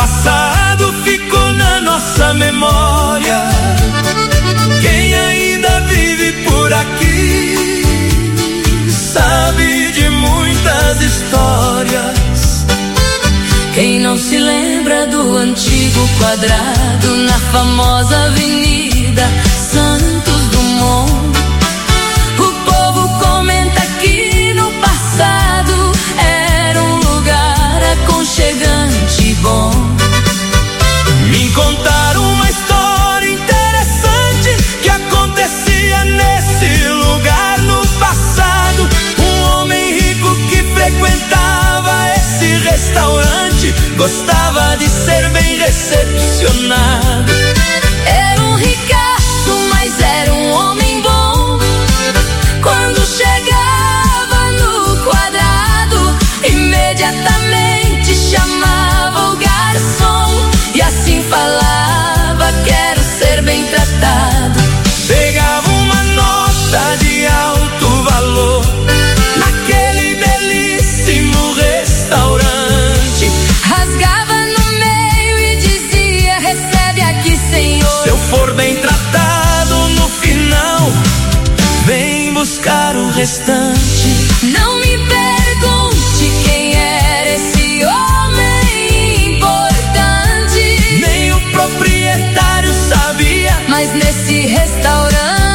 passado ficou na nossa memória. Quem ainda vive por aqui sabe de muitas histórias. Quem não se lembra do antigo quadrado na famosa Avenida Santos Dumont? O povo comenta que no passado era um lugar aconchegante e bom. Me contaram uma história interessante que acontecia nesse lugar no passado. Um homem rico que frequentava esse restaurante gostava de ser bem recepcionado. Era um ricaço, mas era um homem bom. Quando chegava no quadrado, imediatamente chamava o garçom e assim falava: quero ser bem tratado. Pegava uma nota de alto valor naquele belíssimo restaurante, rasgava no meio e dizia: recebe aqui, senhor. Se eu for bem tratado no final, vem buscar o restante. Não me pergunte quem era esse homem importante, nem o proprietário sabia, mas nesse restaurante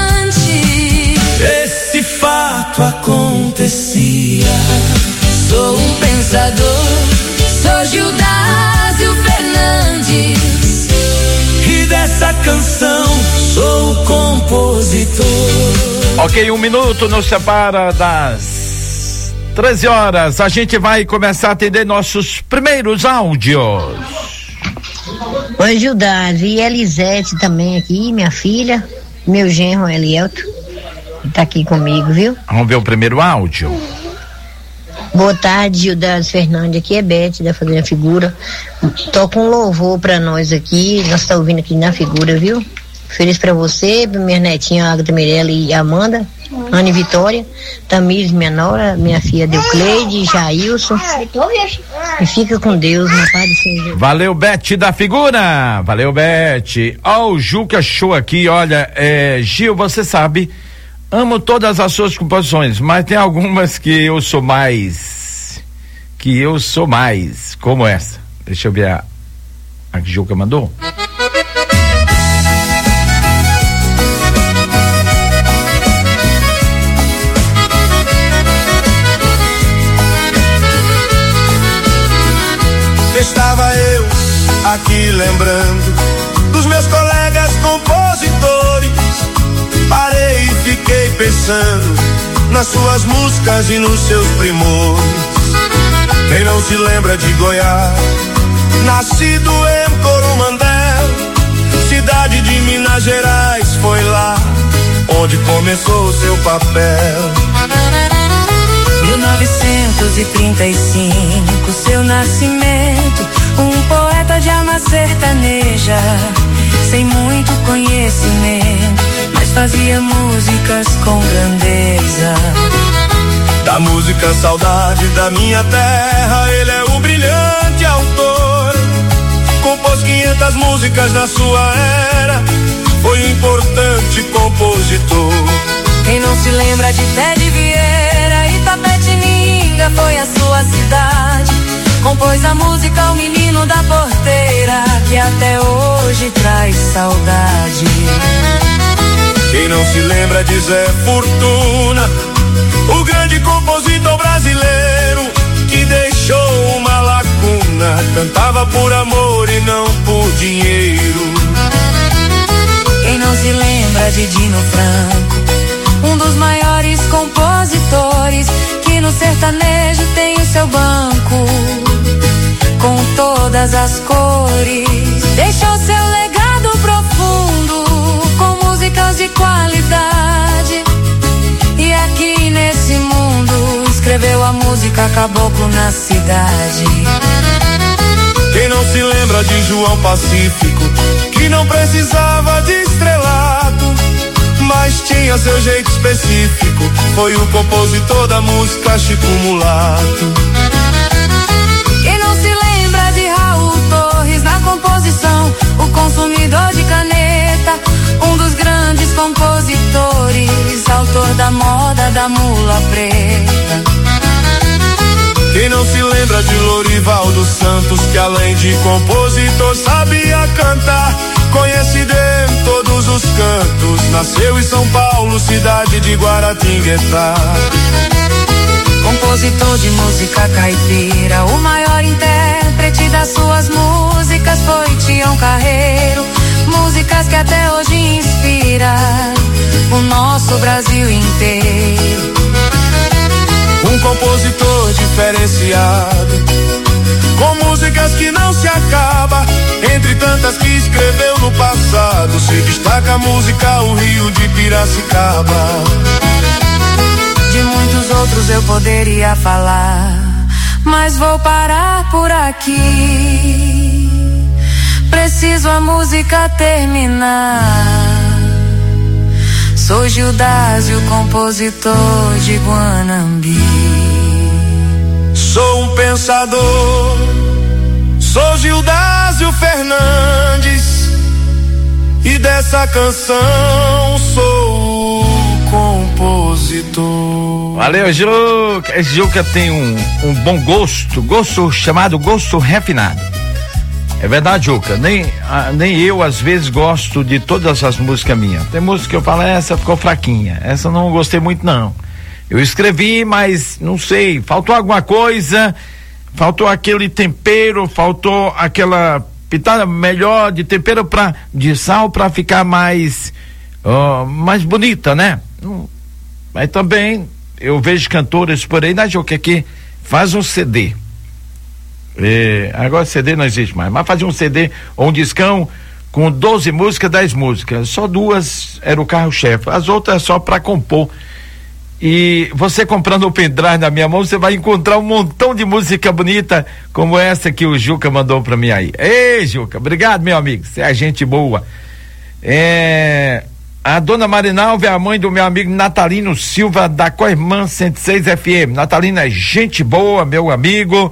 esse fato acontecia. Sou um pensador, sou Gildásio Fernandes, e dessa canção sou o compositor. Ok, 1 minuto nos separa das 13 horas. A gente vai começar a atender nossos primeiros áudios. Oi, Gildásio, e Elisete também aqui, minha filha, meu genro Elielto, tá aqui comigo, viu? Vamos ver o primeiro áudio. Boa tarde, Gildásio Fernandes, aqui é Bete da Fazenda Figura. Toca um louvor pra nós aqui, nós tá ouvindo aqui na Figura, viu? Feliz pra você, pra minha netinha Agatha Mirella e Amanda, Ana e Vitória, Tamires, minha nora, minha filha Deucleide, Jailson. E fica com Deus, meu Pai do Senhor. Valeu, Bete da Figura. Valeu, Bete. Ó, o Juca Show aqui, olha, Gil, você sabe, amo todas as suas composições, mas tem algumas que eu sou mais, como essa. Deixa eu ver a que Juca mandou. Estava eu aqui lembrando dos meus colegas compositores. Parei e fiquei pensando nas suas músicas e nos seus primores. Quem não se lembra de Goiás, nascido em Coromandel, cidade de Minas Gerais, foi lá onde começou o seu papel. 1935, seu nascimento, um poeta de alma sertaneja, sem muito conhecimento, mas fazia músicas com grandeza. Da música Saudade da Minha Terra, ele é o brilhante autor. Compôs 500 músicas na sua era, foi um importante compositor. Quem não se lembra de Ted Vieira, Itapetininga foi a sua cidade. Compôs a música O Menino da Porteira, que até hoje traz saudade. Quem não se lembra de Zé Fortuna, o grande compositor brasileiro, que deixou uma lacuna, cantava por amor e não por dinheiro. Quem não se lembra de Dino Franco, um dos maiores compositores, que no sertanejo tem o seu banco, com todas as cores. Deixou seu legado profundo, com músicas de qualidade. E aqui nesse mundo escreveu a música Caboclo na Cidade. Quem não se lembra de João Pacífico, que não precisava de estrelato, mas tinha seu jeito específico, foi o compositor da música Chico Mulato. Quem não se lembra de Raul Torres, da mula preta. Quem não se lembra de Lorival dos Santos, que além de compositor sabia cantar, conhecido em todos os cantos, nasceu em São Paulo, cidade de Guaratinguetá. Compositor de música caipira, o maior intérprete das suas músicas foi Tião Carreiro. Músicas que até hoje inspiram o nosso Brasil inteiro. Um compositor diferenciado, com músicas que não se acaba, entre tantas que escreveu no passado, se destaca a música O Rio de Piracicaba. De muitos outros eu poderia falar, mas vou parar por aqui. Preciso a música terminar. Sou Gildásio, compositor de Guanambi. Sou um pensador, sou Gildásio Fernandes, e dessa canção sou o compositor. Valeu, Juca. Esse Juca tem um bom gosto chamado gosto refinado. É verdade, Juca, nem eu às vezes gosto de todas as músicas minhas. Tem música que eu falo, essa ficou fraquinha, essa não gostei muito não. Eu escrevi, mas não sei, faltou alguma coisa, faltou aquele tempero, faltou aquela pitada melhor de tempero de sal pra ficar mais bonita, né? Mas também eu vejo cantores por aí, né, Juca, que faz um CD. Agora CD não existe mais, mas fazia um CD ou um discão com 12 músicas, 10 músicas, só 2 era o carro-chefe, as outras só para compor. E você comprando o pendrive na minha mão, você vai encontrar um montão de música bonita como essa que o Juca mandou para mim aí. Ei, Juca, obrigado, meu amigo, você é gente boa. A dona Marinalva é a mãe do meu amigo Natalino Silva, da Coirmã 106 FM. Natalino é gente boa, meu amigo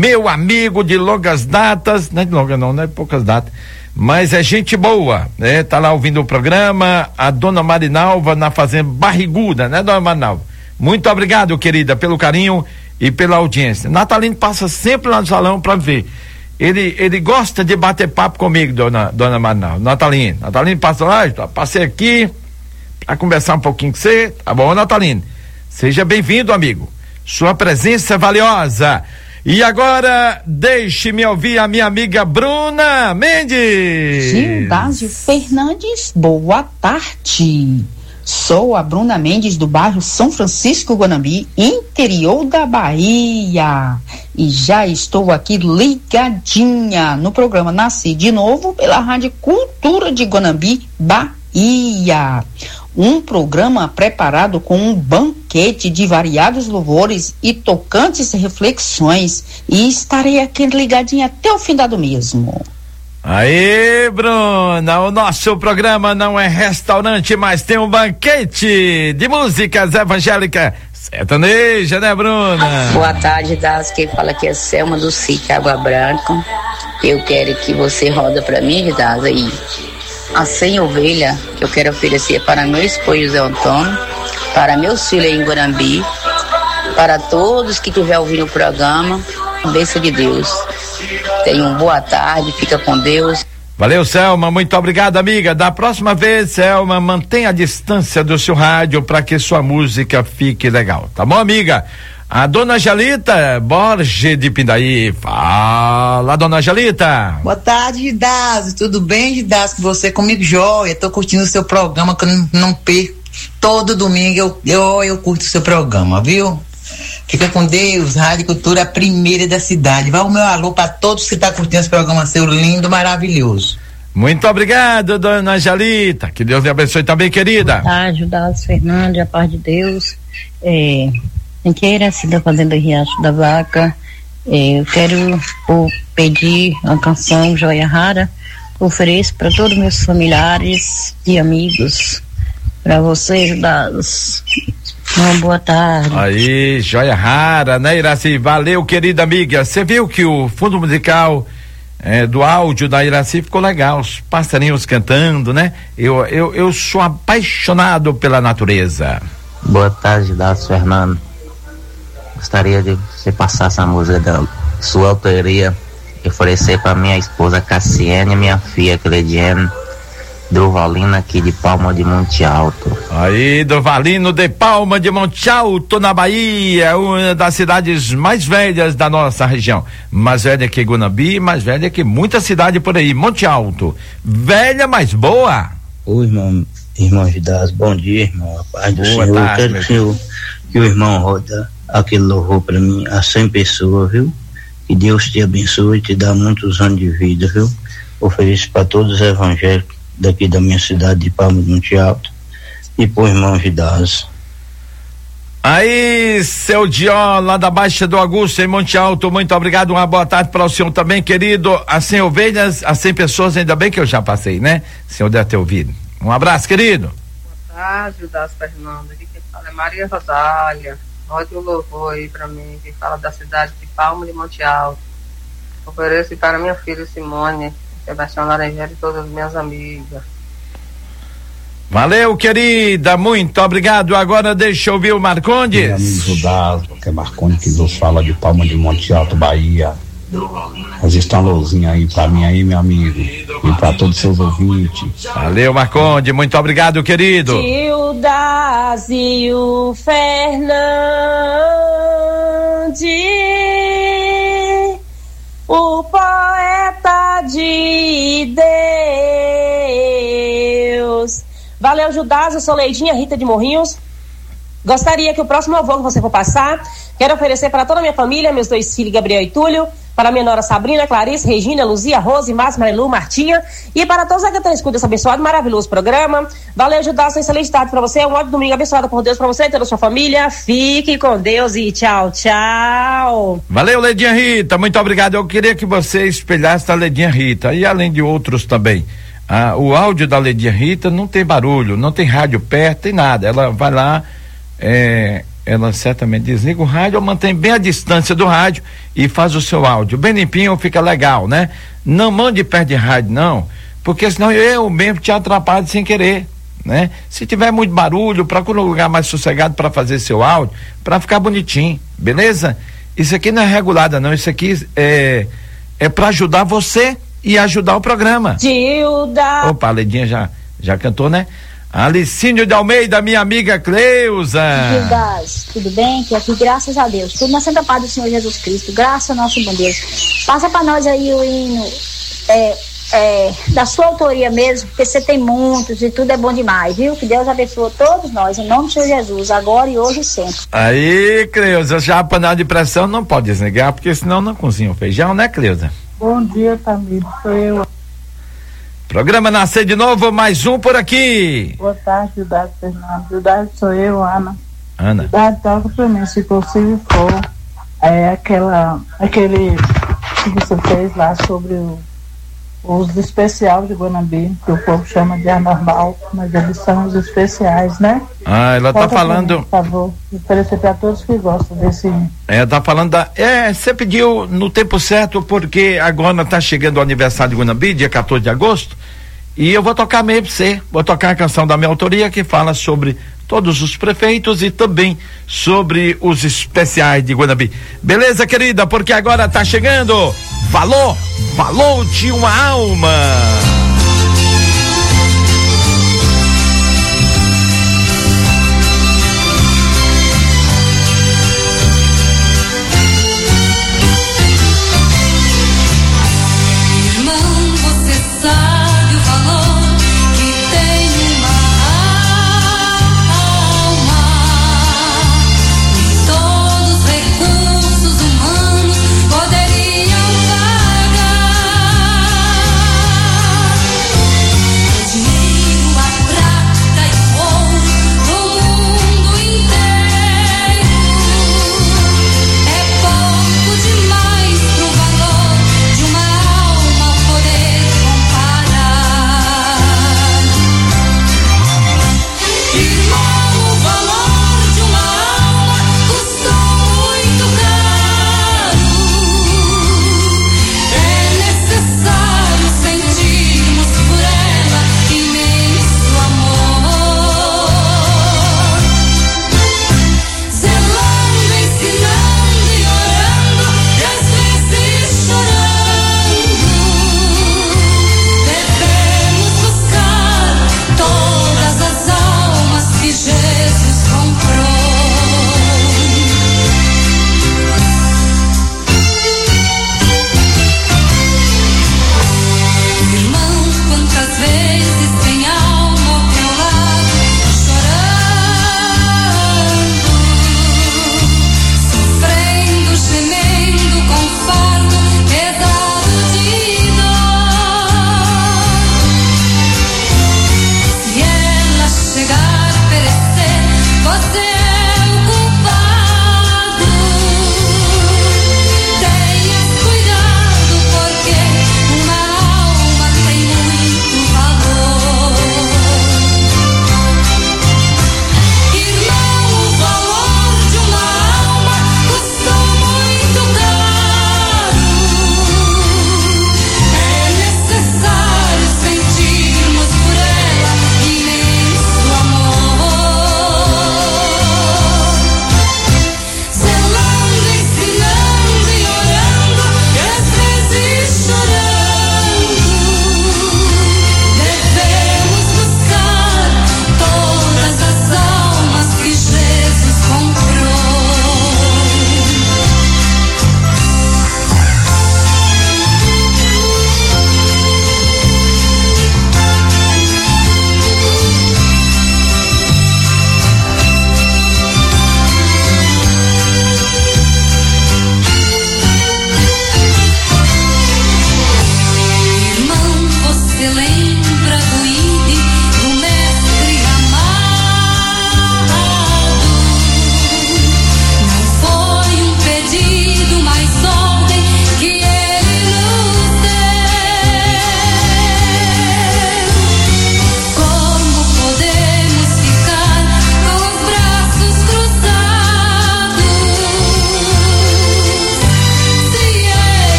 de longas datas, não é de longas não é de poucas datas, mas é gente boa, né? Tá lá ouvindo o programa, a dona Marinalva na fazenda Barriguda, né, dona Marinalva? Muito obrigado, querida, pelo carinho e pela audiência. Natalino passa sempre lá no salão pra ver. Ele gosta de bater papo comigo, dona Marinalva. Natalino passa lá, passei aqui pra conversar um pouquinho com você, tá bom, Natalino? Seja bem-vindo, amigo. Sua presença é valiosa. E agora, deixe-me ouvir a minha amiga Bruna Mendes. Gildásio Fernandes, boa tarde. Sou a Bruna Mendes, do bairro São Francisco Guanambi, interior da Bahia. E já estou aqui ligadinha no programa Nasci de Novo pela Rádio Cultura de Guanambi, Bahia. Um programa preparado com um banquete de variados louvores e tocantes reflexões. E estarei aqui ligadinha até o fim do mesmo. Aí, Bruna, o nosso programa não é restaurante, mas tem um banquete de músicas evangélicas sertaneja, né, Bruna? Boa tarde, Das. Quem fala aqui é Selma do Sítio Água Branca. Eu quero que você roda pra mim, Das, aí a 100 ovelha que eu quero oferecer para meu esposo José Antônio, para meus filhos em Guarambi, para todos que estiver ouvindo o programa. Bênção de Deus. Tenham uma boa tarde, fica com Deus. Valeu, Selma, muito obrigado, amiga. Da próxima vez, Selma, mantenha a distância do seu rádio para que sua música fique legal, tá bom, amiga? A dona Jalita Borges de Pindaí. Fala, dona Jalita. Boa tarde, Gildásio. Tudo bem, Gildásio? Você comigo, joia. Tô curtindo o seu programa, que eu não perco. Todo domingo eu curto o seu programa, viu? Fica com Deus. Rádio Cultura, a primeira da cidade. Vai o meu alô para todos que estão curtindo esse programa seu lindo, maravilhoso. Muito obrigado, dona Jalita. Que Deus lhe abençoe também, querida. Boa tarde, Gildásio Fernandes, a paz de Deus. Em queira, assim, da Fazenda Riacho da Vaca. Eu quero pedir uma canção Joia Rara. Ofereço para todos meus familiares e amigos. Para vocês, dados. Uma boa tarde. Aí, Joia Rara, né, Iraci? Valeu, querida amiga. Você viu que o fundo musical do áudio da Iraci ficou legal, os passarinhos cantando, né? Eu sou apaixonado pela natureza. Boa tarde, Dácio Fernando. Gostaria de você passar essa música da sua autoria e oferecer para minha esposa Cassiane e minha filha Cleidiane Durvalina, aqui de Palma de Monte Alto. Aí, Durvalino de Palma de Monte Alto, na Bahia, uma das cidades mais velhas da nossa região. Mais velha que Guanambi, mais velha que muita cidade por aí. Monte Alto, velha, mas boa. Ô, irmão Vidas, bom dia, irmão. A paz do Senhor. Tarde, eu quero que o irmão roda aquele louvor para mim a 100 pessoas, viu? Que Deus te abençoe e te dá muitos anos de vida, viu? Ofereço para todos os evangélicos daqui da minha cidade de Palma de Monte Alto e pro irmão Vidas. Aí, seu Dió, lá da Baixa do Augusto, em Monte Alto, muito obrigado, uma boa tarde para o senhor também, querido. A 100 ovelhas, a 100 pessoas, ainda bem que eu já passei, né? O senhor deve ter ouvido. Um abraço, querido. Boa tarde, Dácio Fernando. Aqui quem fala é Maria Rosália. Rode o louvor aí pra mim, que fala da cidade de Palma de Monte Alto. Ofereço para minha filha Simone, Sebastião Laranjeira e todas as minhas amigas. Valeu, querida, muito obrigado. Agora deixa eu ouvir o Marcondes. Meu amigo Judas, que é Marcondes, que nos fala de Palma de Monte Alto, Bahia. Existe uma luzinha aí pra mim aí, meu amigo, e pra todos os seus ouvintes. Valeu, Marcondes, muito obrigado, querido. Judas e o Fernandes, o poeta de Deus. Valeu, Judas, eu sou Leidinha Rita de Morrinhos. Gostaria que o próximo louvor que você for passar, quero oferecer para toda a minha família, meus 2 filhos, Gabriel e Túlio, para minha nora Sabrina, Clarice, Regina, Luzia, Rose, Márcia, Marilu, Martinha, e para todos aqueles que escutam esse abençoado, maravilhoso programa. Valeu, Judas, uma excelente tarde para você, um ótimo domingo abençoado por Deus para você e toda a sua família. Fique com Deus e tchau, tchau. Valeu, Leidinha Rita, muito obrigado. Eu queria que você espelhasse a Leidinha Rita, e além de outros também. O áudio da Leidinha Rita não tem barulho, não tem rádio perto, tem nada. Ela vai lá, ela certamente desliga o rádio ou mantém bem a distância do rádio e faz o seu áudio bem limpinho, fica legal, né? Não mande perto de rádio não, porque senão eu mesmo te atrapalho sem querer, né? Se tiver muito barulho, procura um lugar mais sossegado para fazer seu áudio, para ficar bonitinho, beleza? Isso aqui não é regulada não, isso aqui é para ajudar você e ajudar o programa. Gilda. Opa, a Ledinha já cantou, né? Alicínio de Almeida, minha amiga Cleusa. Gildas, tudo bem? Que aqui, graças a Deus, tudo na santa paz do Senhor Jesus Cristo, graças ao nosso bom Deus. Passa pra nós aí o hino da sua autoria mesmo, porque você tem muitos e tudo é bom demais, viu? Que Deus abençoe todos nós, em nome do Senhor Jesus, agora e hoje e sempre. Aí, Cleusa, já a panela de pressão não pode desligar, porque senão não cozinha o feijão, né, Cleusa? Bom dia, Tamir, sou eu. Programa Nascer de Novo, mais um por aqui. Boa tarde, Judas Fernando. Judas, sou eu, Ana. Ana. Toca pra mim, se possível for, aquele que você fez lá sobre os especiais de Guanambi, que o povo chama de anormal, mas eles são os especiais, né? Ela tá falando. Por favor, oferecer para todos que gostam desse. Tá falando você pediu no tempo certo, porque agora tá chegando o aniversário de Guanambi, dia 14 de agosto, e eu vou tocar mesmo pra você. Vou tocar a canção da minha autoria que fala sobre todos os prefeitos e também sobre os especiais de Guanambi. Beleza, querida? Porque agora tá chegando. Falou de uma alma.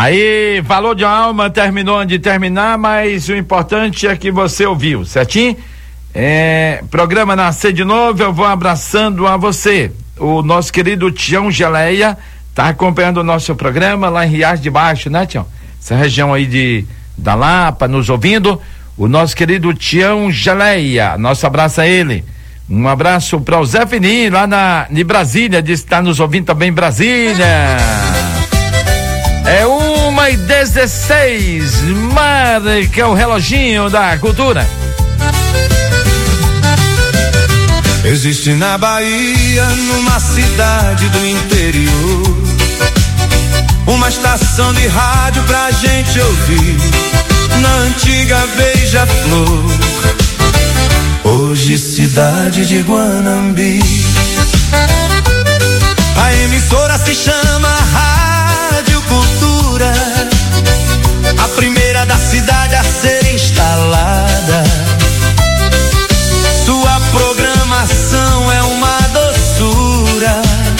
Aí, Valor de Alma terminou de terminar, mas o importante é que você ouviu, certinho? Programa Nascer de Novo, eu vou abraçando a você. O nosso querido Tião Geleia tá acompanhando o nosso programa lá em Riacho de Baixo, né, Tião? Essa região aí da Lapa, nos ouvindo. O nosso querido Tião Geleia, nosso abraço a ele. Um abraço para o Zé Fini, lá em Brasília, diz que está nos ouvindo também em Brasília. É 1:16, marca o reloginho da cultura. Existe na Bahia, numa cidade do interior, uma estação de rádio pra gente ouvir, na antiga Beija-Flor, hoje cidade de Guanambi. A emissora se chama Rádio Cultura, a primeira da cidade a ser instalada. Sua programação é uma doçura,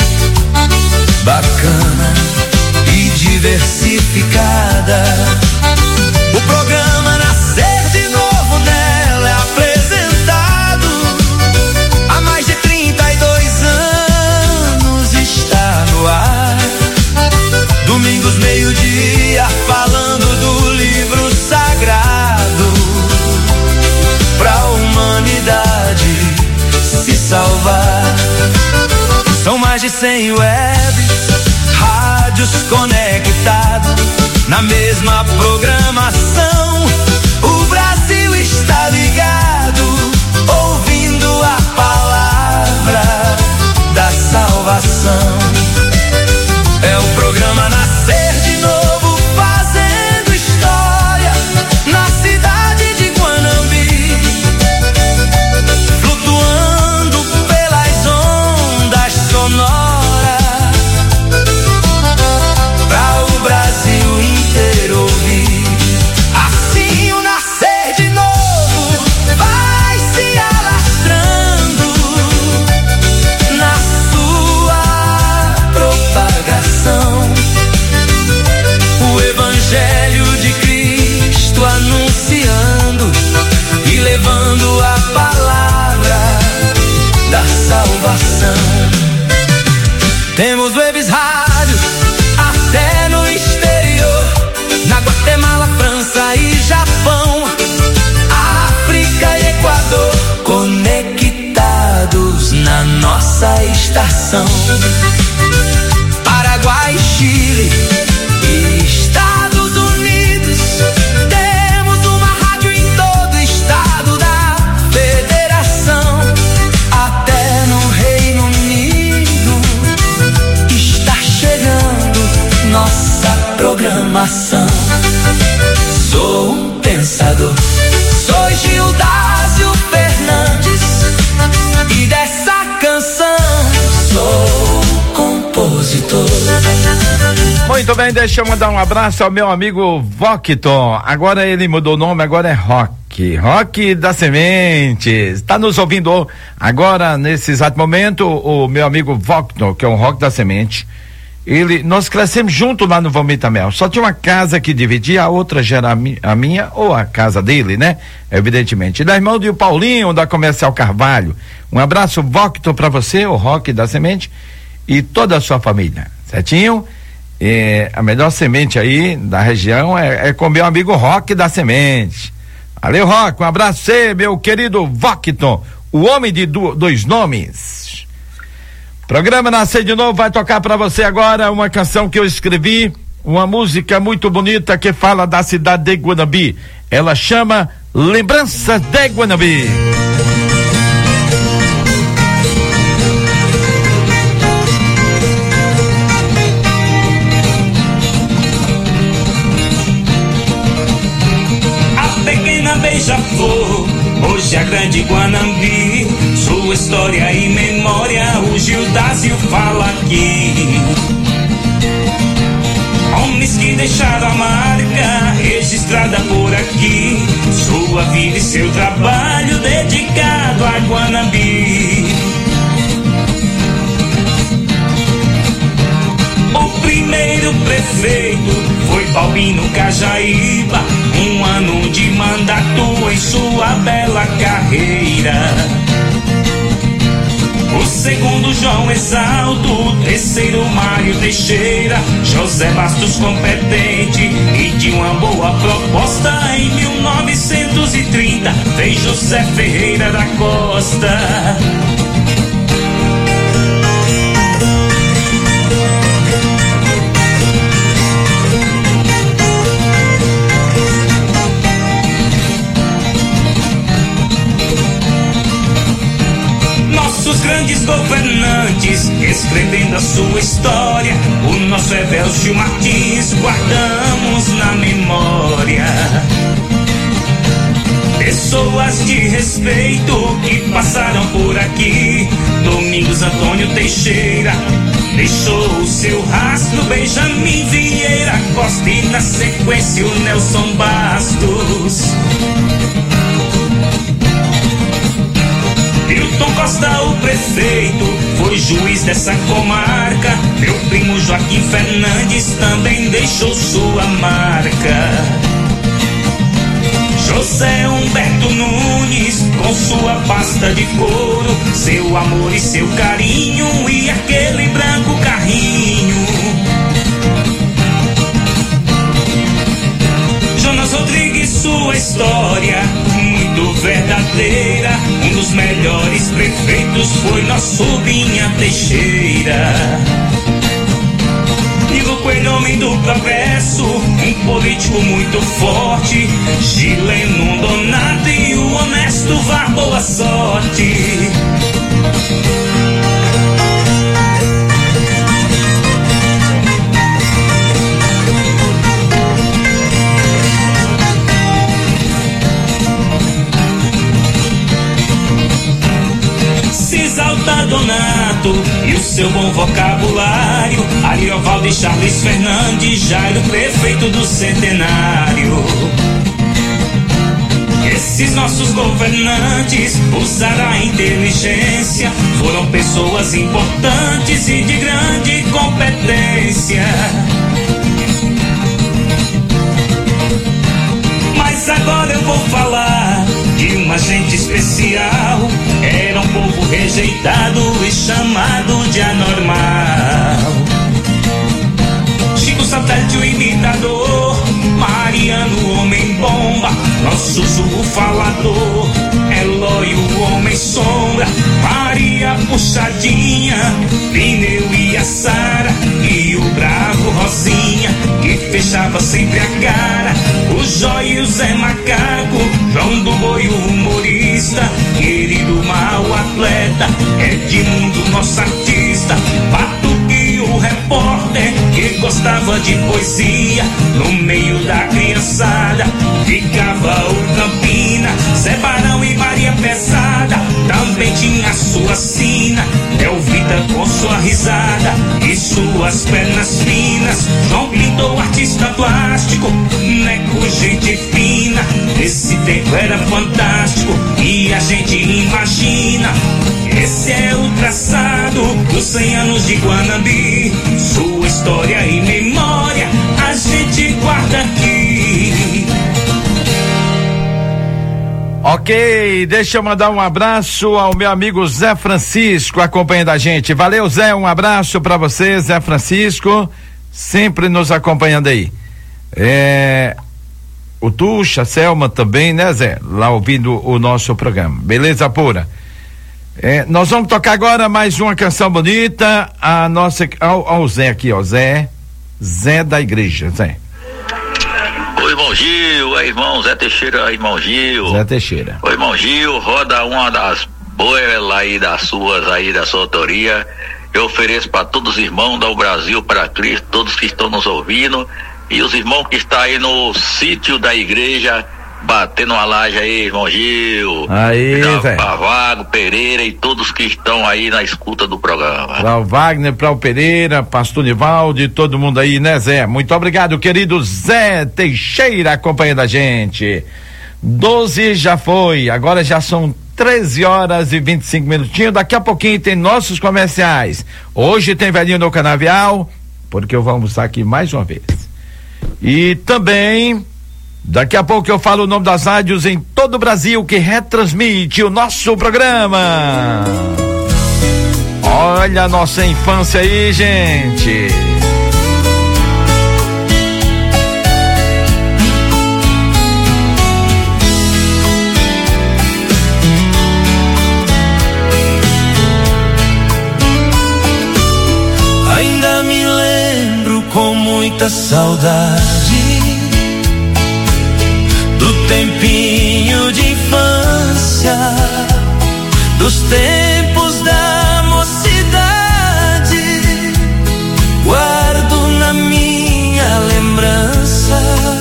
bacana e diversificada. O programa Nascer de Novo nela é apresentado há mais de 32 anos, está no ar. Domingos, meio-dia, falando do livro sagrado, pra humanidade se salvar. São mais de 100 webs, rádios conectados na mesma programação. O Brasil está ligado, ouvindo a palavra da salvação. É o programa Nascer de Novo, fazendo história na cidade de Guanambi, flutuando pelas ondas sonoras, pra o Brasil inteiro ouvir. Assim o Nascer de Novo vai se alastrando na sua propagação. O Evangelho de Cristo anunciando e levando a palavra da salvação. Temos webs rádios até no exterior, na Guatemala, França e Japão, África e Equador, conectados na nossa estação. Paraguai, Chile e Estados Unidos, temos uma rádio em todo o estado da federação. Até no Reino Unido está chegando nossa programação. Sou um pensador, sou Gildásio Fernandes, e dessa canção sou compositor. Muito bem, deixa eu mandar um abraço ao meu amigo Vocton. Agora ele mudou o nome, agora é Rock da Semente. Está nos ouvindo agora, nesse exato momento, o meu amigo Vocton, que é um Rock da Semente. Nós crescemos junto lá no Vomita Mel. Só tinha uma casa que dividia, a outra já era a minha ou a casa dele, né? Evidentemente. Da irmã do Paulinho, da Comercial Carvalho. Um abraço, Vocton, pra você, o Rock da Semente, e toda a sua família, certinho? A melhor semente aí da região é com meu amigo Rock da Semente. Valeu, Rock, um abraço pra você, meu querido Vocton, o homem de dois nomes. Programa Nascer de Novo vai tocar pra você agora uma canção que eu escrevi, uma música muito bonita que fala da cidade de Guanambi. Ela chama Lembranças de Guanambi. Beija-Flor, hoje a grande Guanambi, sua história e memória o Gildásio fala aqui. Homens que deixaram a marca registrada por aqui, sua vida e seu trabalho dedicado a Guanambi. O primeiro prefeito foi Balbino Cajaíba, um ano de mandato em sua bela carreira. O segundo João Exalto, o terceiro Mário Teixeira, José Bastos competente e de uma boa proposta. Em 1930 fez José Ferreira da Costa. Nossos grandes governantes escrevendo a sua história, o nosso Evelcio Martins guardamos na memória. Pessoas de respeito que passaram por aqui. Domingos Antônio Teixeira deixou o seu rastro, Benjamin Vieira Costa e na sequência o Nelson Bastos. Hilton Costa, o prefeito, foi juiz dessa comarca. Meu primo Joaquim Fernandes também deixou sua marca. José Humberto Nunes, com sua pasta de couro, seu amor e seu carinho e aquele branco carrinho. Jonas Rodrigues, sua história muito verdadeira. Um dos melhores prefeitos foi nosso Binha Teixeira. Nilo Coelho, homem do progresso, um político muito forte. Gileno Donato e o honesto Var, boa sorte. Cisalta Donato e o seu bom vocabulário. Ariovaldo e Charles Fernandes, Jairo, prefeito do Centenário. Esses nossos governantes usaram a inteligência, foram pessoas importantes e de grande competência. Mas agora eu vou falar de uma gente especial. Era um povo rejeitado e chamado de anormal. Chico Satélite, o imitador, Mariano, o homem bomba, nosso Zulu falador, Eloy, o homem sombra, Maria Puxadinha, Pneu e a Sara, e o bravo Rosinha, que fechava sempre a cara, o Jóia e o Zé Macaco, João do Boi, o humorista, querido mau atleta, Edmundo, nosso artista, Batuque, o repórter, que gostava de poesia, no meio da criançada, ficava o Campina, Zé Barão e Maria Pesada, também tinha sua sina, Elvita com sua risada e suas pernas finas, João Pintor, artista plástico, Neco, gente fina, esse tempo era fantástico e a gente imagina, esse é o traçado dos 100 anos de Guanambi, sua história e memória a gente guarda aqui. Ok, deixa eu mandar um abraço ao meu amigo Zé Francisco acompanhando a gente. Valeu, Zé, um abraço pra você, Zé Francisco, sempre nos acompanhando aí. O Tuxa, a Selma também, né, Zé? Lá ouvindo o nosso programa. Beleza pura? Nós vamos tocar agora mais uma canção bonita. A nossa. Ao Zé aqui, ó. Zé da igreja, Zé. Oi, irmão Gil, irmão Zé Teixeira, irmão Gil. Zé Teixeira. Oi, irmão Gil, roda uma das boas aí da sua autoria. Eu ofereço para todos os irmãos do Brasil, para Cristo, todos que estão nos ouvindo, e os irmãos que estão aí no sítio da igreja, batendo uma laje aí, irmão Gil. Aí, velho. Para Vago, Pereira e todos que estão aí na escuta do programa. Para o Wagner, para o Pereira, pastor Nivaldo e todo mundo aí, né, Zé? Muito obrigado, querido Zé Teixeira, acompanhando a gente. 12 já foi, agora já são 13 horas e 25 minutinhos. Daqui a pouquinho tem nossos comerciais. Hoje tem Velhinho no Canavial, porque eu vou almoçar aqui mais uma vez. E também, daqui a pouco eu falo o nome das rádios em todo o Brasil que retransmite o nosso programa. Olha a nossa infância aí, gente. Ainda me lembro com muita saudade do tempinho de infância, dos tempos da mocidade. Guardo na minha lembrança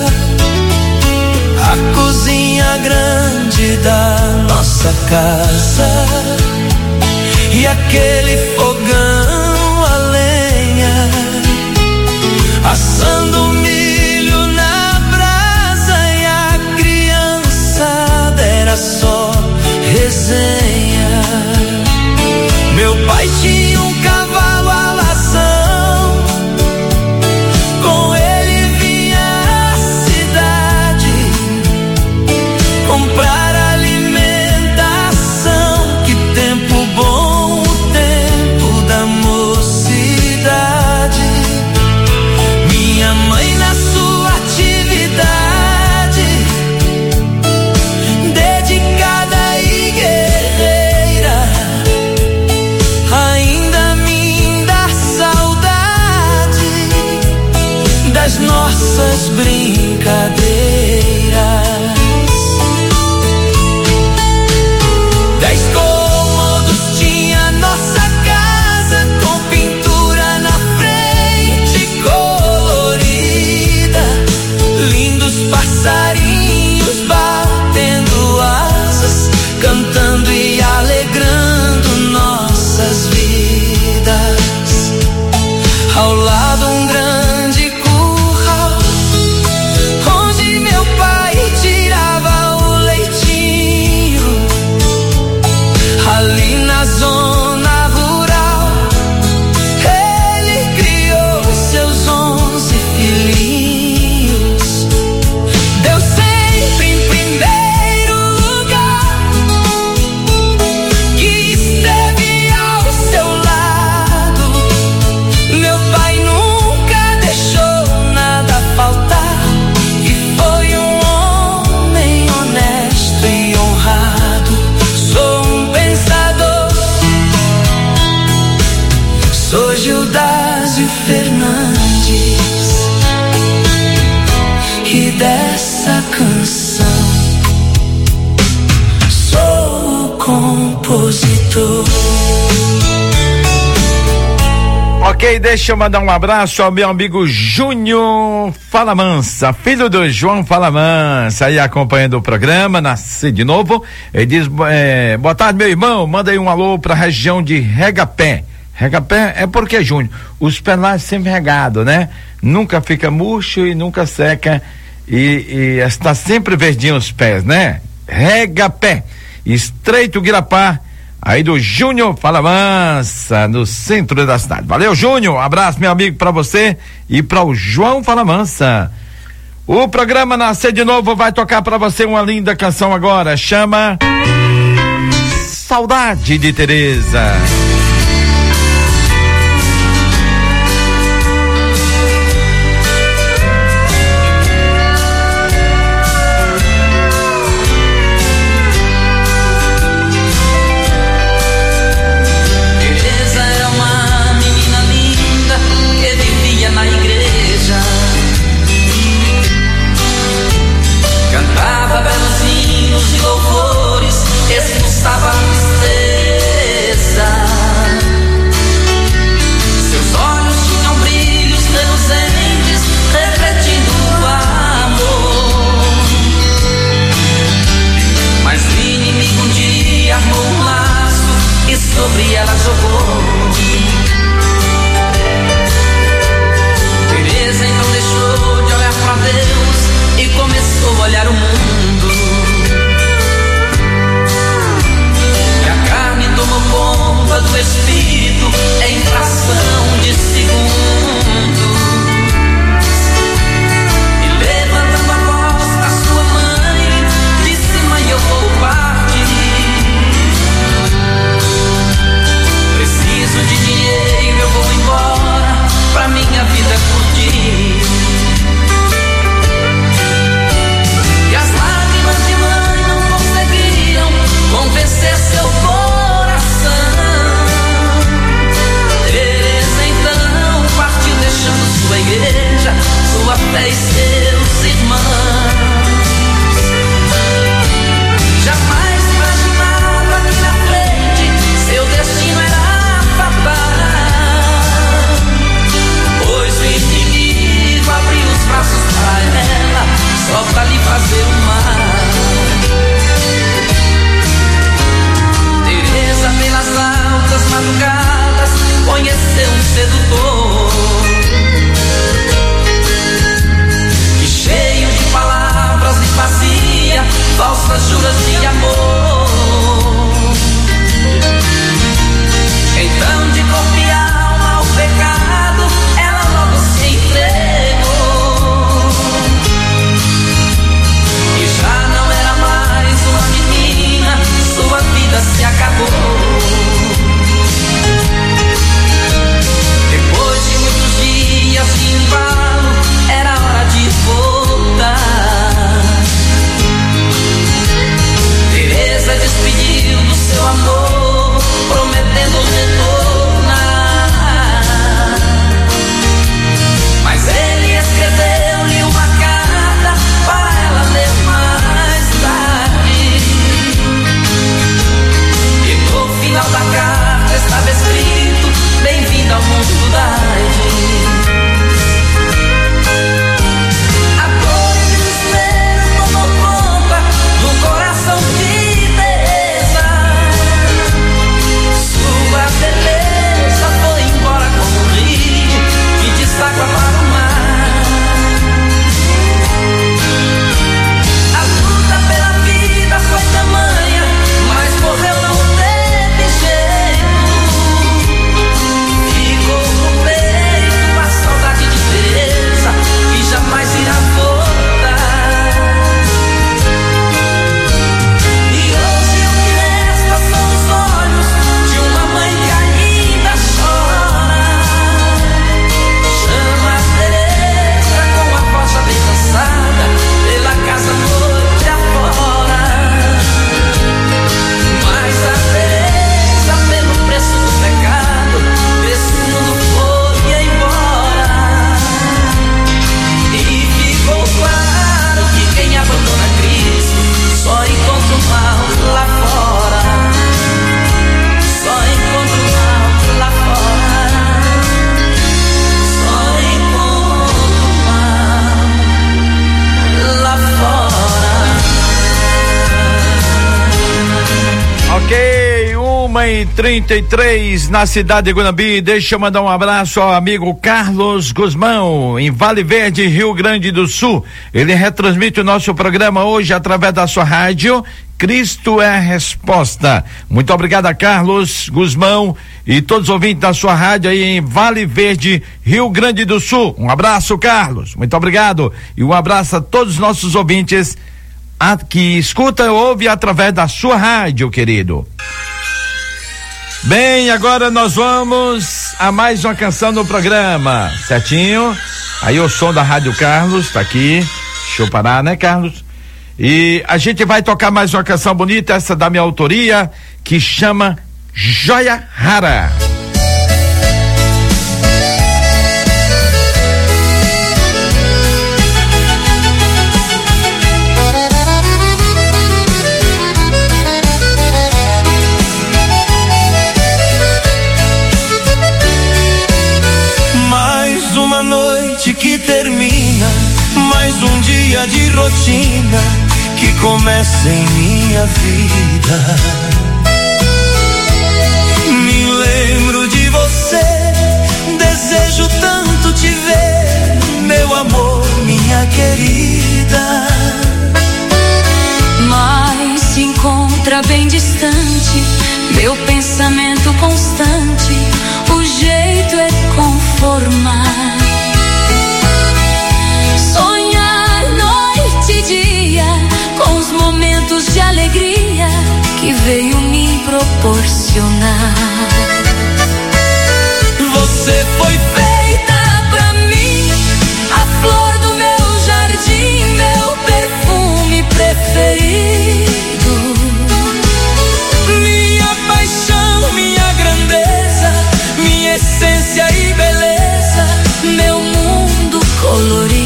a cozinha grande da nossa casa e aquele fogão a lenha, assando milho na brasa, e a criançada era só resenha. Meu pai tinha um cavalo alazão, com ele vinha à cidade comprar alimentação. Que tempo bom, o tempo da mocidade. Minha mãe na sua atividade, dedicada e guerreira, ainda me dá saudade das nossas brincadeiras. 10 cômodos tinha nossa casa, com pintura na frente colorida, lindos passarinhos batendo asas, cantando e alegrando nossas vidas. Ao lado um grande curral, onde meu pai tirava o leitinho. Ali na zona rural, ele criou seus 11 filhinhos. Deu sempre em primeiro lugar, que esteve ao seu lado. Meu pai nunca deixou nada faltar, e foi um homem honesto e honrado. Sou um pensador, sou Gildásio Fernandes, e dessa canção sou o compositor. Ok, deixa eu mandar um abraço ao meu amigo Júnior Fala Mansa, filho do João Fala Mansa, aí acompanhando o programa, nasci de novo. Ele diz, boa tarde, meu irmão, manda aí um alô pra região de Regapé. Regapé é porque, Júnior, os pés lá sempre regados, né? Nunca fica murcho e nunca seca, e está sempre verdinho os pés, né? Regapé, Estreito Guirapá, aí do Júnior Fala Mansa, no centro da cidade. Valeu, Júnior, abraço, meu amigo, pra você e pra o João Fala Mansa. O programa Nascer de Novo vai tocar pra você uma linda canção agora, chama Saudade de Teresa. Expulsava a tristeza. Ok, 1h33 na cidade de Guanambi. Deixa eu mandar um abraço ao amigo Carlos Guzmão, em Vale Verde, Rio Grande do Sul. Ele retransmite o nosso programa hoje através da sua rádio Cristo é a Resposta. Muito obrigado a Carlos Guzmão e todos os ouvintes da sua rádio aí em Vale Verde, Rio Grande do Sul. Um abraço, Carlos, muito obrigado, e um abraço a todos os nossos ouvintes que escuta e ouve através da sua rádio, querido. Bem, agora nós vamos a mais uma canção no programa, certinho? Aí o som da Rádio Carlos tá aqui, deixa eu parar, né, Carlos? E a gente vai tocar mais uma canção bonita, essa da minha autoria, que chama Joia Rara. Que termina, mais um dia de rotina que começa em minha vida. Me lembro de você, desejo tanto te ver, meu amor, minha querida. Mas se encontra bem distante, meu pensamento constante, o jeito é conformar. Dia, com os momentos de alegria que veio me proporcionar. Você foi feita pra mim, a flor do meu jardim, meu perfume preferido. Minha paixão, minha grandeza, minha essência e beleza, meu mundo colorido.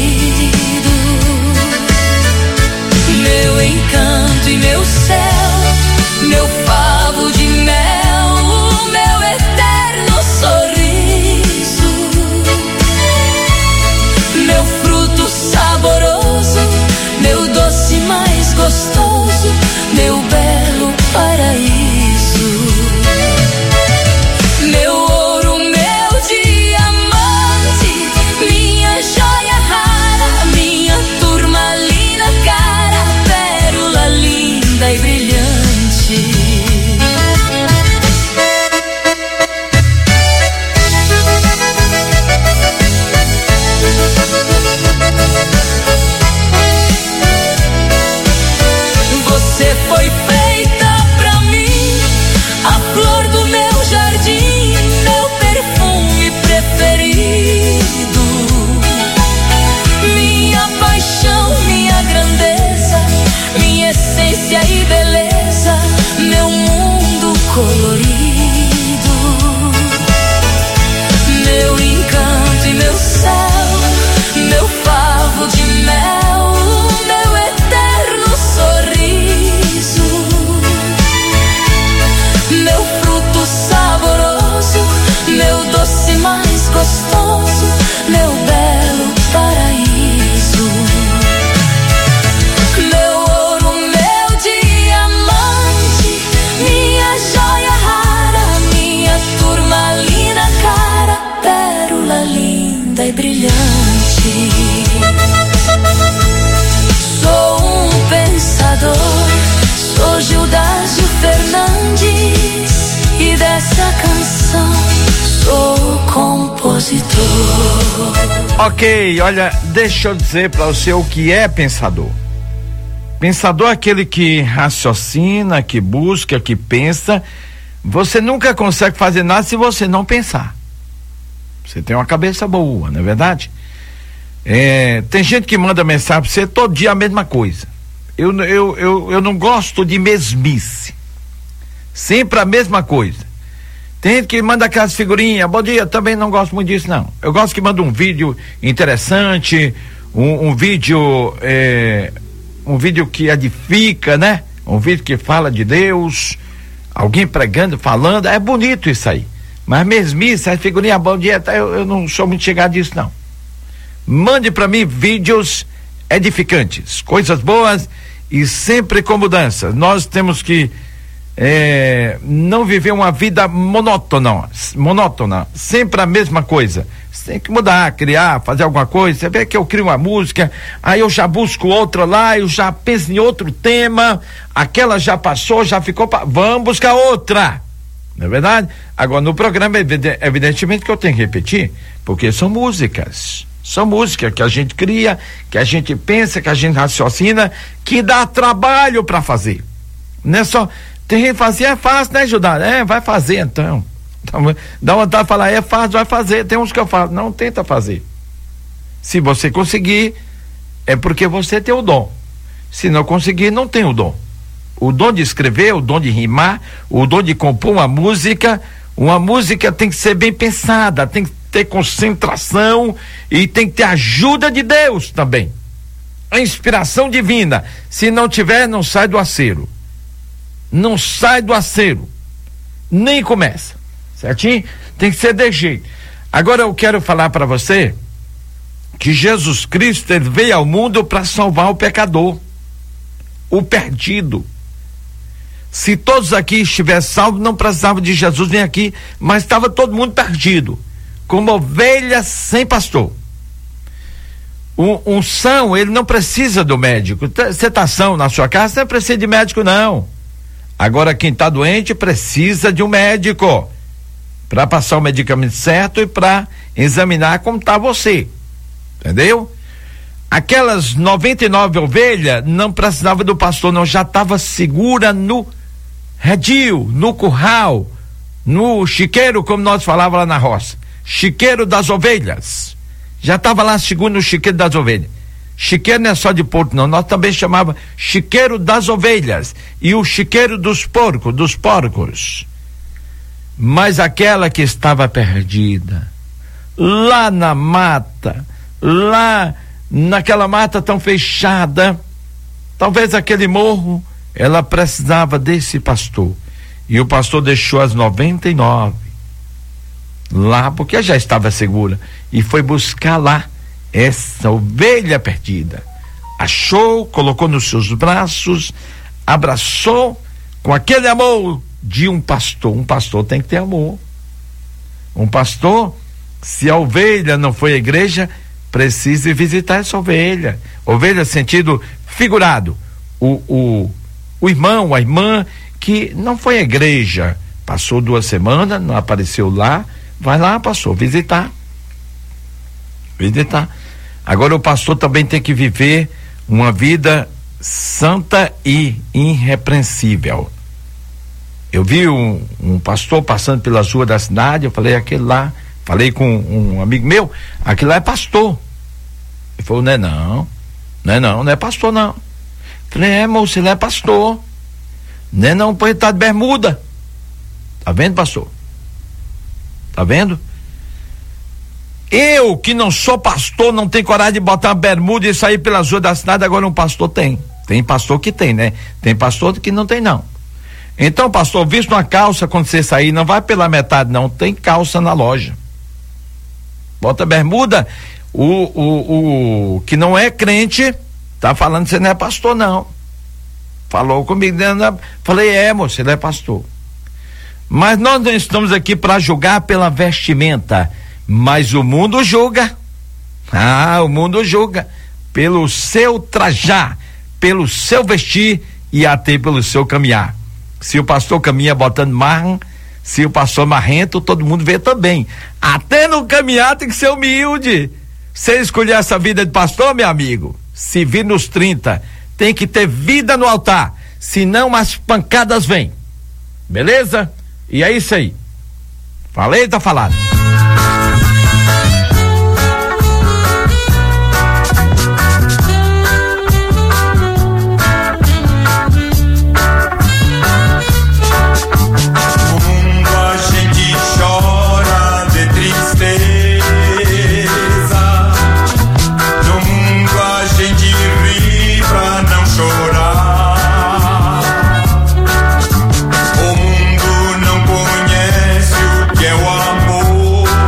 Meu encanto e meu céu, meu favo de mel, o meu eterno sorriso, meu fruto saboroso, meu doce mais gostoso, meu belo paraíso, meu ouro, meu diamante, minha joia rara, minha turmalina cara, linda e brilhante. Você foi feita pra mim, a flor do meu jardim, meu perfume preferido. Minha paixão, minha grandeza, minha essência e beleza, meu mundo colorido, meu encanto e meu céu, meu favo de mel, meu eterno sorriso, meu fruto saboroso, meu doce mais gostoso, meu belo paraíso. E brilhante. Sou um pensador, sou Gildásio Fernandes, e dessa canção sou compositor. Ok, olha, deixa eu dizer para você o que é pensador. Pensador é aquele que raciocina, que busca, que pensa. Você nunca consegue fazer nada se você não pensar. Você tem uma cabeça boa, não é verdade? Tem gente que manda mensagem pra você todo dia a mesma coisa. Eu não gosto de mesmice. Sempre a mesma coisa. Tem gente que manda aquelas figurinhas, bom dia, também não gosto muito disso, não. Eu gosto que manda um vídeo interessante, um vídeo que edifica, né? Um vídeo que fala de Deus, alguém pregando, falando, é bonito isso aí. Mas mesmice, a figurinha, bom dia, eu não sou muito chegado disso, não. Mande para mim vídeos edificantes, coisas boas e sempre com mudanças. Nós temos que não viver uma vida monótona, sempre a mesma coisa. Você tem que mudar, criar, fazer alguma coisa. Você vê que eu crio uma música, aí eu já busco outra lá, eu já penso em outro tema, aquela já passou, já ficou, vamos buscar outra, não é verdade? Agora no programa, evidentemente que eu tenho que repetir, porque são músicas que a gente cria, que a gente pensa, que a gente raciocina, que dá trabalho para fazer, não é só, tem gente que fala assim, é fácil, né, Judá? Vai fazer então. Dá vontade de falar, é fácil, vai fazer. Tem uns que eu falo, não, tenta fazer. Se você conseguir, é porque você tem o dom. Se não conseguir, não tem o dom. O dom de escrever, o dom de rimar, o dom de compor uma música tem que ser bem pensada, tem que ter concentração e tem que ter ajuda de Deus também. A inspiração divina. Se não tiver, não sai do acero. Não sai do acero. Nem começa. Certinho? Tem que ser de jeito. Agora eu quero falar para você que Jesus Cristo, ele veio ao mundo para salvar o pecador, o perdido. Se todos aqui estivessem salvos, não precisavam de Jesus vir aqui, mas estava todo mundo perdido, como ovelhas sem pastor. Um são, ele não precisa do médico. Você está são na sua casa, você não precisa de médico, não. Agora quem está doente precisa de um médico para passar o medicamento certo e para examinar como está você, entendeu? Aquelas 99 ovelhas não precisavam do pastor, não, já estava segura no redil, no curral, no chiqueiro, como nós falávamos lá na roça, chiqueiro das ovelhas, já estava lá seguro no chiqueiro das ovelhas. Chiqueiro não é só de porco, não, nós também chamava chiqueiro das ovelhas e o chiqueiro dos porcos. Mas aquela que estava perdida, lá na mata, lá naquela mata tão fechada, talvez aquele morro, ela precisava desse pastor. E o pastor deixou as 99 lá, porque já estava segura, e foi buscar lá essa ovelha perdida. Achou, colocou nos seus braços, abraçou com aquele amor de um pastor. Um pastor tem que ter amor. Um pastor, se a ovelha não foi à igreja, precisa visitar essa ovelha. Ovelha sentido figurado. O irmão, a irmã que não foi à igreja, passou 2 semanas, não apareceu lá, vai lá, pastor, visitar. Agora o pastor também tem que viver uma vida santa e irrepreensível. Eu vi um pastor passando pelas ruas da cidade, eu falei, aquele lá, falei com um amigo meu, aquele lá é pastor. Ele falou, não é pastor não. Eu falei, moço, ele é pastor. Não, pois ele tá de bermuda. Tá vendo, pastor? Tá vendo? Eu, que não sou pastor, não tenho coragem de botar uma bermuda e sair pelas ruas da cidade. Agora um pastor tem. Tem pastor que tem, né? Tem pastor que não tem, não. Então, pastor, vista uma calça quando você sair, não vai pela metade, não. Tem calça na loja. Bota bermuda. O que não é crente tá falando que você não é pastor, não. Falou comigo, falei, moço, ele é pastor. Mas nós não estamos aqui para julgar pela vestimenta, mas o mundo julga. O mundo julga pelo seu trajar, pelo seu vestir e até pelo seu caminhar. Se o pastor caminha botando marra, se o pastor marrento, todo mundo vê também. Até no caminhar tem que ser humilde. Você escolher essa vida de pastor, meu amigo, se vir nos 30, tem que ter vida no altar, senão as pancadas vêm. Beleza? E é isso aí. Falei, tá falado. O mundo não conhece o que é o amor.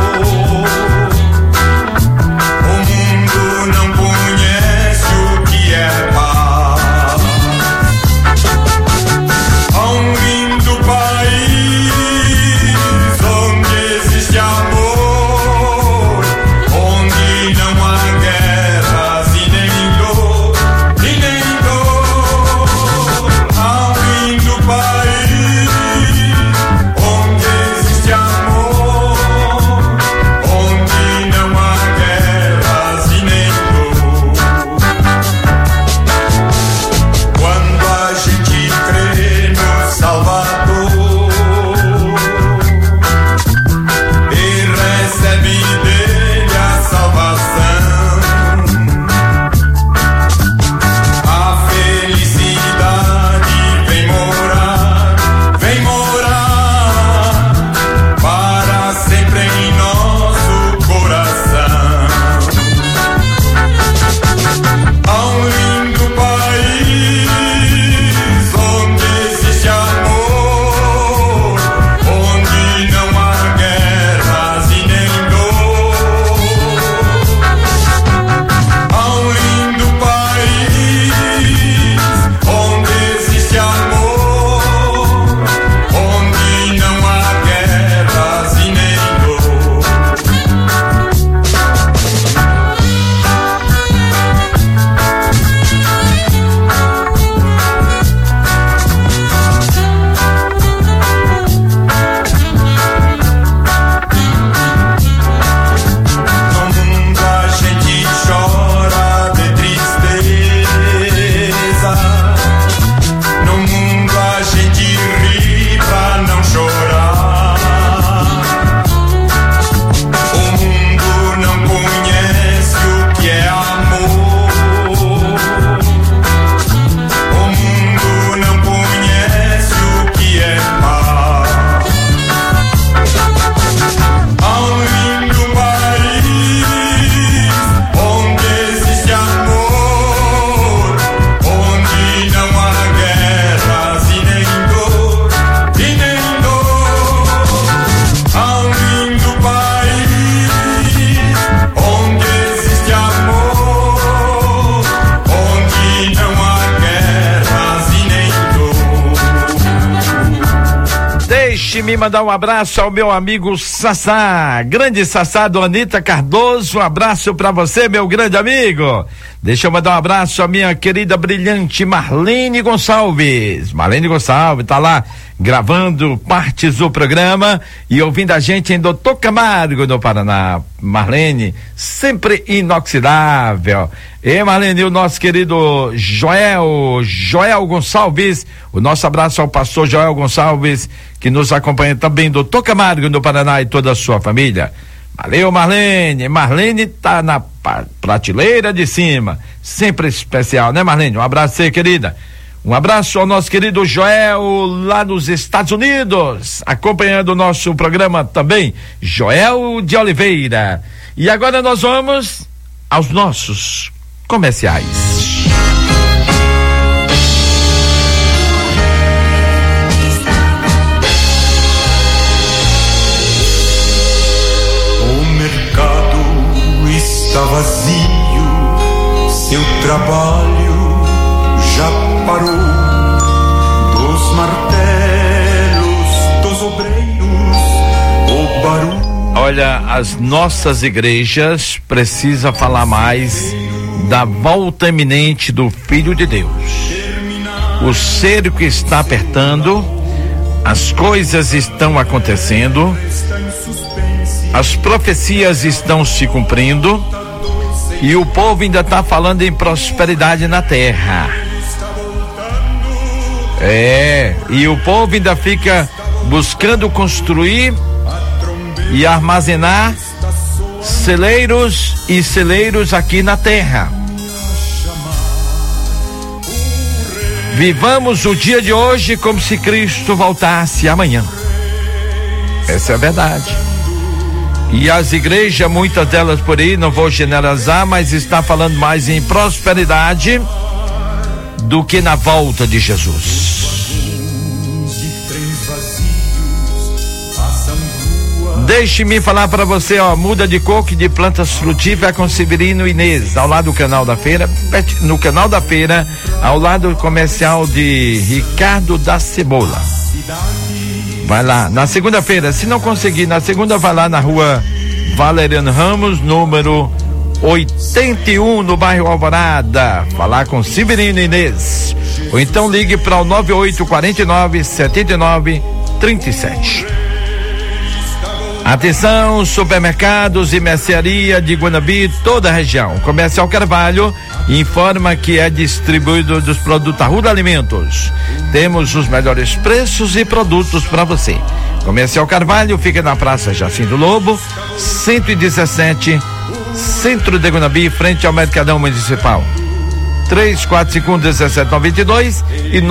Deixe-me mandar um abraço ao meu amigo Sassá, grande Sassá do Anita Cardoso, um abraço pra você, meu grande amigo. Deixa eu mandar um abraço à minha querida brilhante Marlene Gonçalves. Marlene Gonçalves tá lá gravando partes do programa e ouvindo a gente em Doutor Camargo, no Paraná. Marlene, sempre inoxidável. E Marlene, o nosso querido Joel Gonçalves, o nosso abraço ao pastor Joel Gonçalves, que nos acompanha também em Doutor Camargo, no Paraná, e toda a sua família. Valeu, Marlene. Marlene tá na prateleira de cima, sempre especial, né, Marlene? Um abraço aí, querida. Um abraço ao nosso querido Joel lá nos Estados Unidos, acompanhando o nosso programa também, Joel de Oliveira. E agora nós vamos aos nossos comerciais. O mercado está vazio, seu trabalho já parou. Dos martelos, dos obreiros, o barulho. Olha, as nossas igrejas precisam falar mais da volta iminente do Filho de Deus. O cerco está apertando, as coisas estão acontecendo, as profecias estão se cumprindo e o povo ainda está falando em prosperidade na terra. E o povo ainda fica buscando construir e armazenar celeiros e celeiros aqui na terra. Vivamos o dia de hoje como se Cristo voltasse amanhã. Essa é a verdade. E as igrejas, muitas delas por aí, não vou generalizar, mas está falando mais em prosperidade do que na volta de Jesus. Deixe-me falar para você, muda de coco de plantas frutíferas com Severino Inês, ao lado do Canal da Feira, no Canal da Feira, ao lado comercial de Ricardo da Cebola. Vai lá, na segunda-feira, se não conseguir, na segunda vai lá na rua Valeriano Ramos, número 81, no bairro Alvorada, falar com Severino Inês, ou então ligue para o 9849-7937. Atenção, supermercados e mercearia de Guanabi, toda a região. Comercial Carvalho informa que é distribuidor dos produtos Arruda Alimentos. Temos os melhores preços e produtos para você. Comercial Carvalho fica na Praça Jacinto Lobo, 117, Centro de Guanabi, frente ao Mercadão Municipal. 3451-1792 e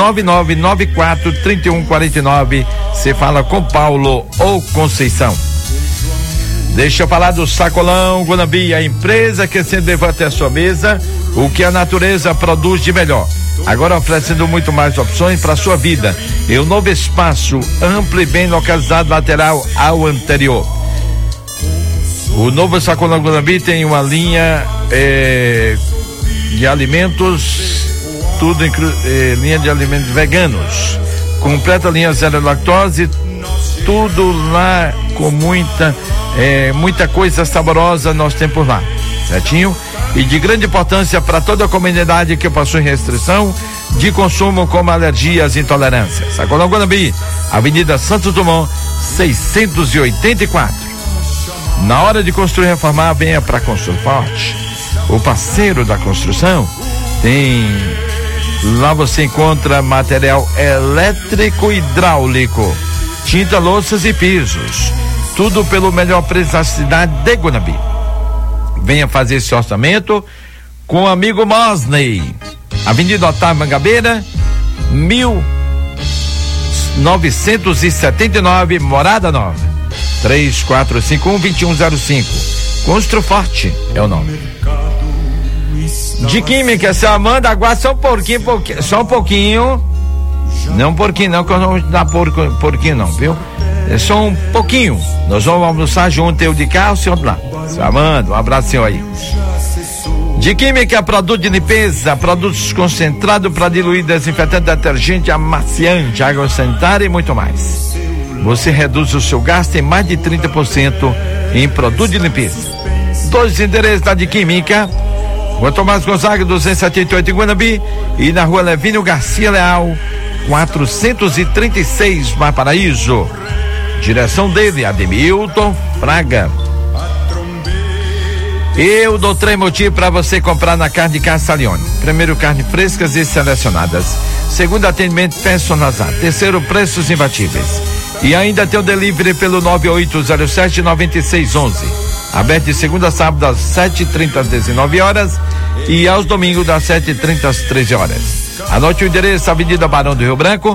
9994-3149. Você fala com Paulo ou Conceição. Deixa eu falar do Sacolão Guanabi, a empresa que sempre levou até a sua mesa o que a natureza produz de melhor. Agora oferecendo muito mais opções para a sua vida. E um novo espaço amplo e bem localizado, lateral ao anterior. O novo Sacolão Guanabi tem uma linha de alimentos, tudo linha de alimentos veganos, completa linha zero lactose, tudo lá com muita coisa saborosa nós temos por lá, certinho? E de grande importância para toda a comunidade que possui restrição de consumo como alergias e intolerâncias. Sacolão Guanabi, Avenida Santos Dumont, 684. Na hora de construir e reformar, venha para Construir Forte, o parceiro da construção. Lá você encontra material elétrico e hidráulico, tinta, louças e pisos, tudo pelo melhor preço da cidade de Guanabi. Venha fazer esse orçamento com o amigo Mosney, Avenida Otávio Mangabeira, 1979, Morada Nova, 3451-2105. Constru Forte é o nome. De química, se Amanda, aguarda só um pouquinho, só um pouquinho. Não um pouquinho não, que eu não vou dar porquinho não, viu? É só um pouquinho. Nós vamos almoçar junto, eu de cá, o senhor lá. Seu Amanda, um abraço, senhor aí. De química, produto de limpeza, produtos concentrados para diluir desinfetante, detergente, amaciante, água sanitária e muito mais. você reduz o seu gasto em mais de 30% em produto de limpeza. 2 endereços da de Química, Rua Tomás Gonzaga 278 em Guanabi e na Rua Levínio Garcia Leal 436 Valparaíso. Direção dele, Ademilton Fraga. Eu dou 3 motivos para você comprar na Carne de Casa Salione. Primeiro, carne frescas e selecionadas. Segundo, atendimento personalizado. Terceiro, preços imbatíveis. E ainda tem o delivery pelo 9807-9611. Aberto de segunda a sábado das 7h30 às 19 horas e aos domingos das 7h30 às 13 horas. Anote o endereço: Avenida Barão do Rio Branco,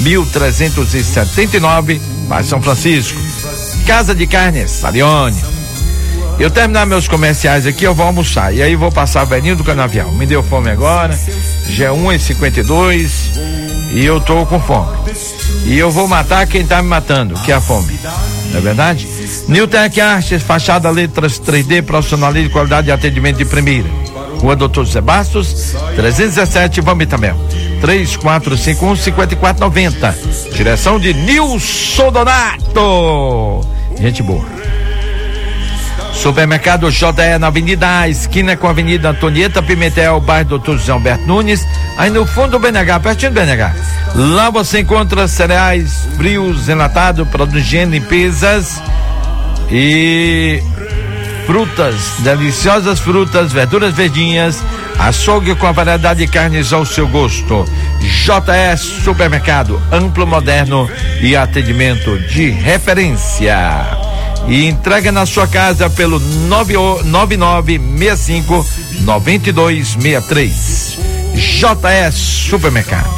1379, Bairro São Francisco. Casa de Carnes Salione. Eu terminar meus comerciais aqui, eu vou almoçar. E aí vou passar o velhinho do Canavial. Me deu fome agora, já é 1h52 e eu tô com fome. E eu vou matar quem tá me matando, que é a fome. Não é verdade? Newtec Artes, fachada, letras 3D, profissionalismo, qualidade de atendimento de primeira. Rua Doutor José Bastos, 317, Vamitamel. 3451-5490. Direção de Nilson Donato. Gente boa. Supermercado JE na Avenida A, esquina com a Avenida Antonieta Pimentel, bairro Doutor José Alberto Nunes, aí no fundo do BNH, pertinho do BNH. Lá você encontra cereais frios, enlatados, produtos de higiene, limpezas e frutas, deliciosas frutas, verduras verdinhas, açougue com a variedade de carnes ao seu gosto. JE Supermercado, amplo, moderno e atendimento de referência. E entrega na sua casa pelo 9965-9263. JE Supermercado.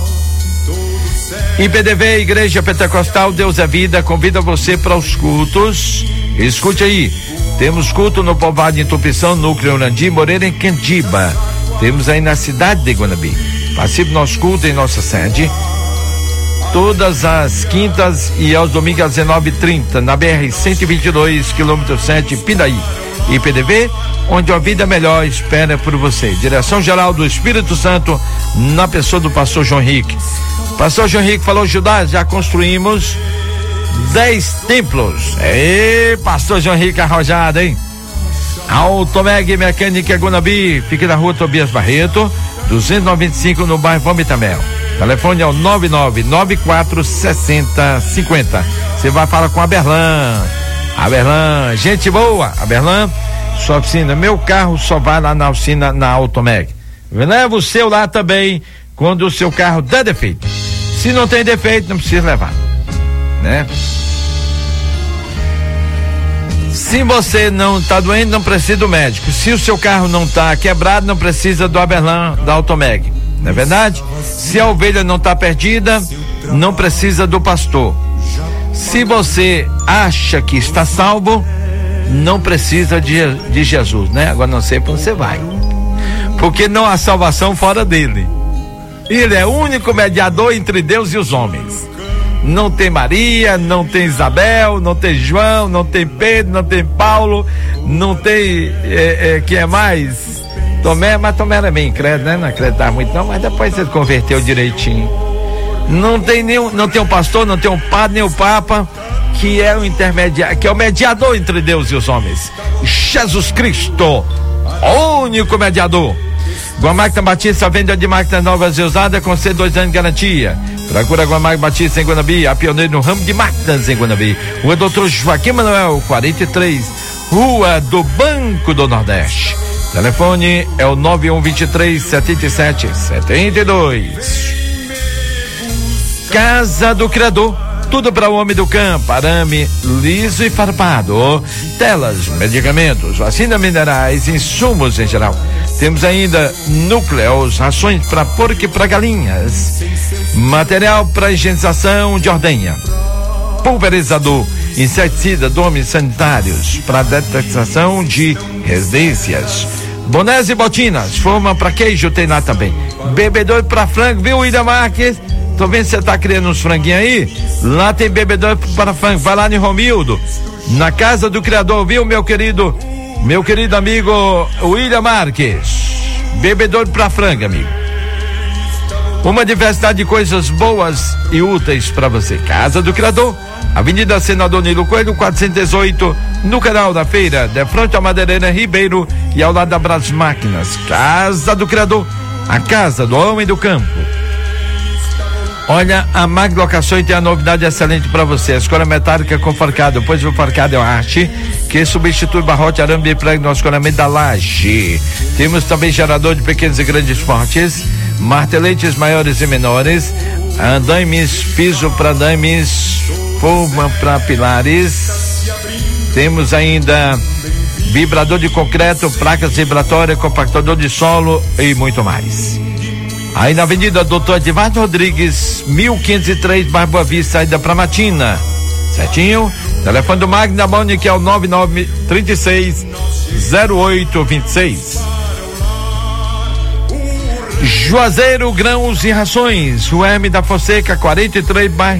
IPDV, Igreja Pentecostal Deus é Vida, convida você para os cultos. Escute aí, temos culto no Povoado de Entupição, Núcleo Urandi, Moreira em Candiba. Temos aí na cidade de Guanabi. Participe do nosso culto em nossa sede, todas as quintas e aos domingos às 19h30, na BR 122, quilômetro 7, Pindaí. IPDV, onde a vida melhor espera por você. Direção geral do Espírito Santo, na pessoa do pastor João Henrique. Pastor João Henrique falou: Judá, já construímos 10 templos. Pastor João Henrique arrojado, hein? Automeg Mecânica Guanabi, fica na Rua Tobias Barreto, 295, no bairro Vamitamel. Telefone é o 99946050. Você vai falar com a Berlan. A Berlan, gente boa. A Berlan, sua oficina. Meu carro só vai lá na oficina, na Automeg. Leva o seu lá também quando o seu carro der defeito. Se não tem defeito, não precisa levar, né? Se você não está doente, não precisa do médico. Se o seu carro não está quebrado, não precisa do Aberlan, da Automeg. Não é verdade? Se a ovelha não está perdida, não precisa do pastor. Se você acha que está salvo, não precisa de Jesus, né? Agora não sei para onde você vai, porque não há salvação fora dele. Ele é o único mediador entre Deus e os homens. Não tem Maria, não tem Isabel, não tem João, não tem Pedro, não tem Paulo, não tem quem é mais? Tomé, mas Tomé era bem incrédulo, né? Não acreditava muito não, mas depois ele converteu direitinho. Não tem o pastor, não tem o padre, nem o papa, que é o intermediário, que é o mediador entre Deus e os homens. Jesus Cristo, o único mediador. Guamarca Batista, venda de máquinas novas e usadas com 2 anos de garantia. Procura Guamarca Batista em Guanabi, a pioneira no ramo de máquinas em Guanabi. Rua Doutor Joaquim Manuel, 43, Rua do Banco do Nordeste. Telefone é o 9123-7772. Casa do Criador, tudo para o homem do campo, arame liso e farpado, telas, medicamentos, vacinas minerais, insumos em geral. Temos ainda núcleos, rações para porco e para galinhas, material para higienização de ordenha, pulverizador, inseticida, domes sanitários para detecção de residências, bonés e botinas, forma para queijo tem lá também, bebedouro para frango, viu, William Marques? Tô vendo que você tá criando uns franguinhos aí, lá tem bebedouro para frango, vai lá em Romildo, na Casa do Criador, viu, meu querido amigo William Marques, bebedouro para frango, amigo. Uma diversidade de coisas boas e úteis para você. Casa do Criador, Avenida Senador Nilo Coelho, 418, no canal da feira, de frente à Madeireira Ribeiro e ao lado da Brás Máquinas. Casa do Criador, a casa do homem do campo. Olha, a Mag Locações tem a novidade excelente para você. A escola metálica com forcado, pois o forcado é uma arte que substitui barrote, arame e prego no escoramento da laje. Temos também gerador de pequenos e grandes portes, marteletes maiores e menores, andames, piso para andames, forma para pilares. Temos ainda vibrador de concreto, placas vibratórias, compactador de solo e muito mais. Aí na Avenida Doutor Edivaldo Rodrigues, 1503, bairro Boa Vista, saída pra Matina. Certinho? Telefone do Magna Boni, que é o 9936-0826. Juazeiro Grãos e Rações, Rua M da Fonseca, 43, bairro